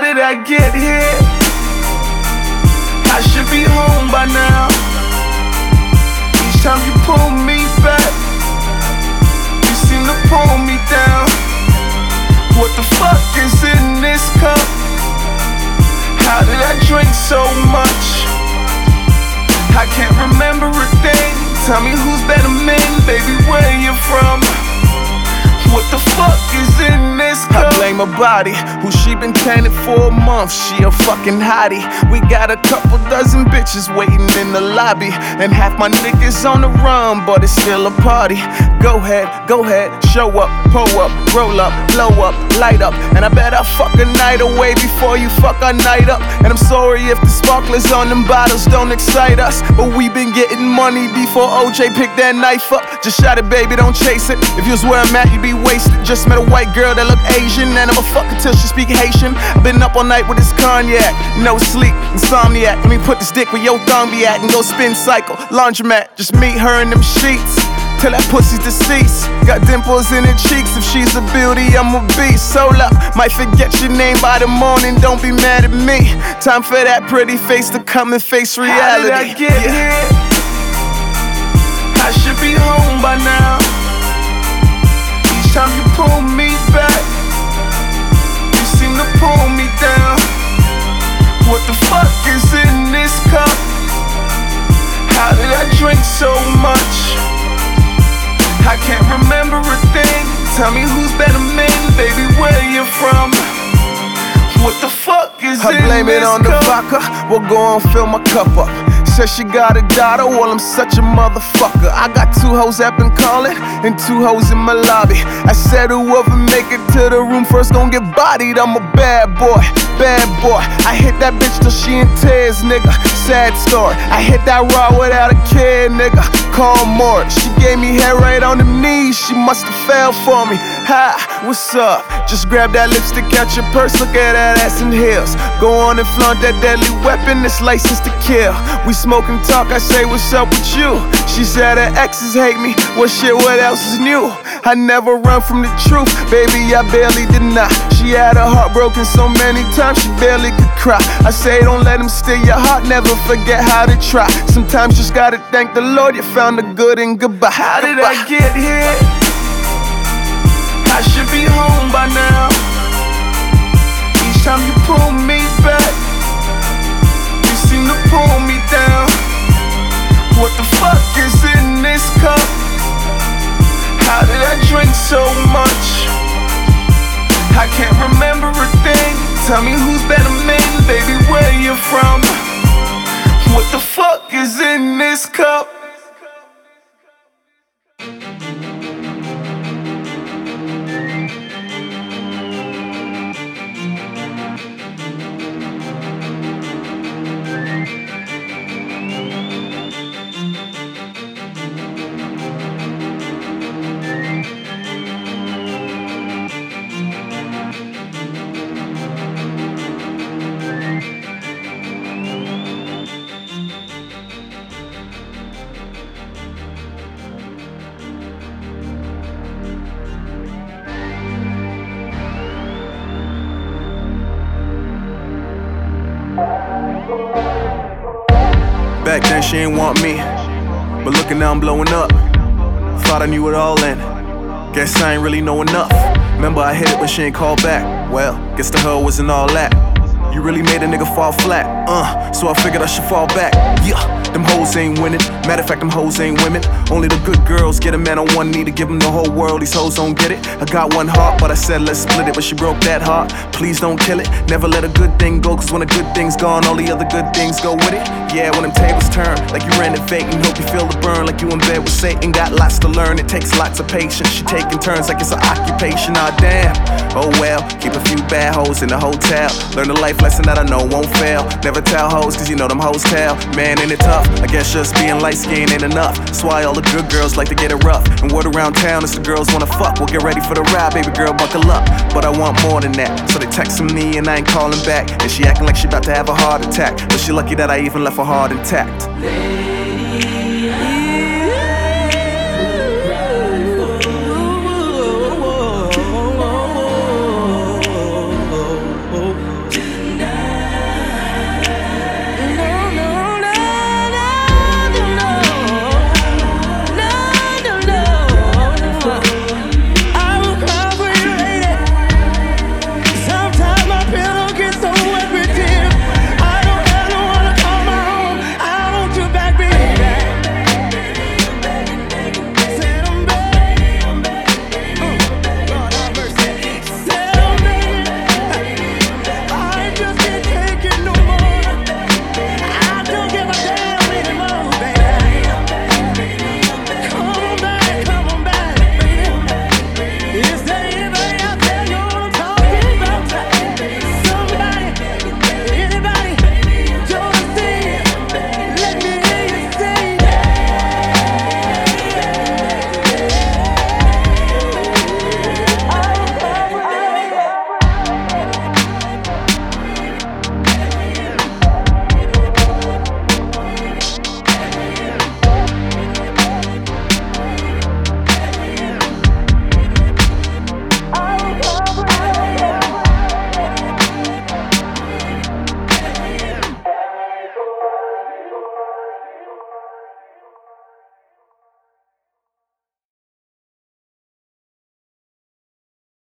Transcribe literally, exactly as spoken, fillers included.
did I get here? I should be home by now. Each time you pull me back, you seem to pull me down. What the fuck is in this cup? How did I drink so much? I can't remember a thing. Tell me who's better men, baby, where you from? What the fuck is in this cup? I blame her body, who she been tanning for a month. She a fucking hottie. We got a couple dozen bitches waiting in the lobby, and half my niggas on the run, but it's still a party. Go ahead, go ahead, show up, pull up, roll up, blow up, light up. And I bet I fuck a night away before you fuck our night up. And I'm sorry if the sparklers on them bottles don't excite us, but we been getting money before O J picked that knife up. Just shot it, baby, don't chase it. If you was where I'm at, you'd be wasted. Just met a white girl that look Asian, and I'ma fuck her till she speak Haitian. Been up all night with this cognac, no sleep, insomniac. Let me put this dick where your thumb be at and go spin cycle, laundromat. Just meet her in them sheets till that pussy's deceased. Got dimples in her cheeks. If she's a beauty, I'm a beast. Hold up, might forget your name by the morning. Don't be mad at me. Time for that pretty face to come and face reality. How did I get yeah. here? I should be home by now. Each time you pull me back, you seem to pull me down. What the fuck is in this cup? How did I drink so much? I can't remember a thing. Tell me who's better men, baby, where you from? What the fuck is I in blame this it on cup? The vodka, we'll go and fill my cup up. Says she got a daughter, well I'm such a motherfucker. I got two hoes that been calling, and two hoes in my lobby. I said whoever make it to the room first gon' get bodied. I'm a bad boy, bad boy. I hit that bitch till she in tears, nigga. Sad story, I hit that raw without a care, nigga. Call more, she gave me head right on the knees. She musta fell for me. Hi, what's up? Just grab that lipstick out your purse, look at that ass and heels. Go on and flaunt that deadly weapon, it's licensed to kill. We smoke and talk, I say what's up with you. She said her exes hate me, well shit, what else is new? I never run from the truth, baby, I barely deny. She had her heart broken so many times, she barely could cry. I say don't let him steal your heart, never forget how to try. Sometimes just gotta thank the Lord, you found the good in goodbye. How did I get here? I should be home by now. Each time you pull me back, you seem to pull me down. What the fuck is in this cup? How did I drink so much? I can't remember a thing. Tell me who's better men, baby, where you from? What the fuck is in this cup? Back then she ain't want me, but looking now I'm blowing up. Thought I knew it all then, guess I ain't really know enough. Remember I hit it but she ain't called back. Well, guess the hell wasn't all that. You really made a nigga fall flat, uh, so I figured I should fall back. Yeah, them hoes ain't winning. Matter of fact, them hoes ain't women. Only the good girls get a man on one knee to give him the whole world. These hoes don't get it. I got one heart, but I said let's split it. But she broke that heart. Please don't kill it. Never let a good thing go, cause when a good thing's gone, all the other good things go with it. Yeah, when them tables turn, like you renovating, hope you feel the burn, like you in bed with Satan. Got lots to learn, it takes lots of patience. She taking turns like it's an occupation. Ah, damn. Oh well, keep a few bad hoes in the hotel. Learn a life lesson that I know won't fail. Never tell hoes, cause you know them hoes tell. Man, ain't it tough? I guess just being light-skinned ain't enough. That's why all the good girls like to get it rough. And word around town is the girls wanna fuck. Well, get ready for the ride, baby girl, buckle up. But I want more than that, so they texting me and I ain't calling back. And she acting like she about to have a heart attack, but she lucky that I even left her heart intact.